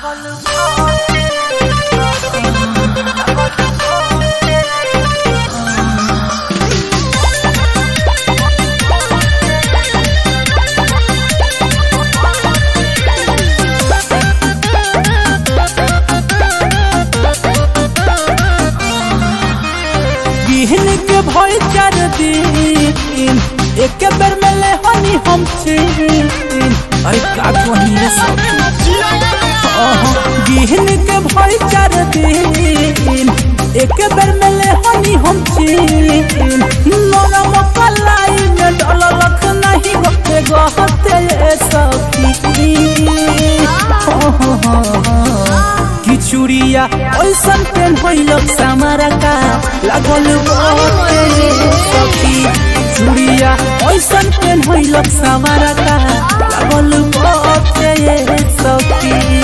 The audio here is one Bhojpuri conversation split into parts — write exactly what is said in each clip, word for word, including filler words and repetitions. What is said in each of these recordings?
के भई चार दिन एक बेर में ले हनी हम चीन। अरे का कहनी सब गिहन के भई चार दिन एक बेर में ले हनी हम चीन। नरम कलाई में डललक नहीं गते गहते सखी कि चूड़िया ऐसन पेन होइलक समारा का लागल बाटे सखी। चूड़िया ऐसन पेन होइलक समारा का लागल बाटे सखी।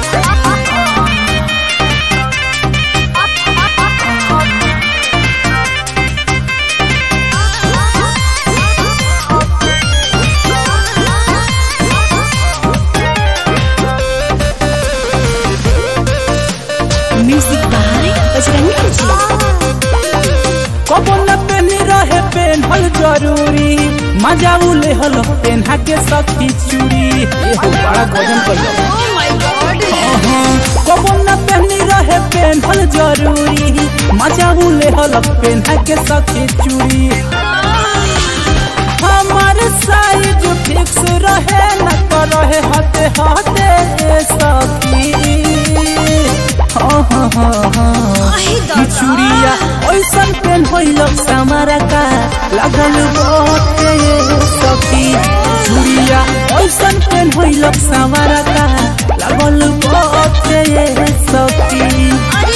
कबो न पेनी रहे पेनहल जरूरी मजा उले हल पेन्हा के सखी चूड़ी। एहो बड़ा गजन कइल। कबो न पेनी रहे पेनहल जरूरी मजा उले हल पेन्हा के सखी चूड़ी। हमार साइज फिक्स रहे न तो रहे हते हते सखी। चूड़िया ऐसन पेन होइलक समारा का लागल बाटे सखी। चूड़िया ऐसन पेन होइलक समारा का लागल बाटे सखी।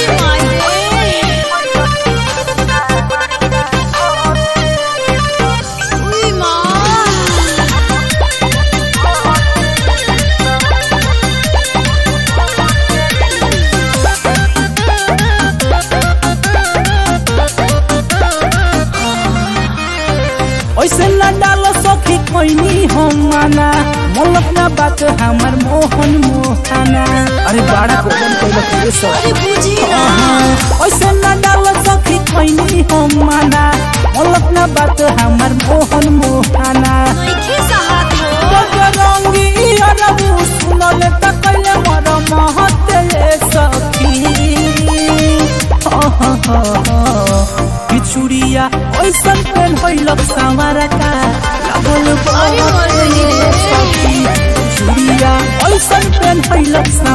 ऐसे न डालो सखी कोइनी हम माना मोलक ना बात हमार मोहन मोहना। अरे बड़ा गोदन कइलक रे सखी। ऐसे न डालो सखी कोइनी हम माना मोलक ना बात हमार मोहन मोहना। बजरंगी अरबू सुनले त कइले मर महते सखी। चूड़िया ऐसन पेन होइलक समारा का लागल बाटे सखी। चूड़िया ऐसन पेन होइलक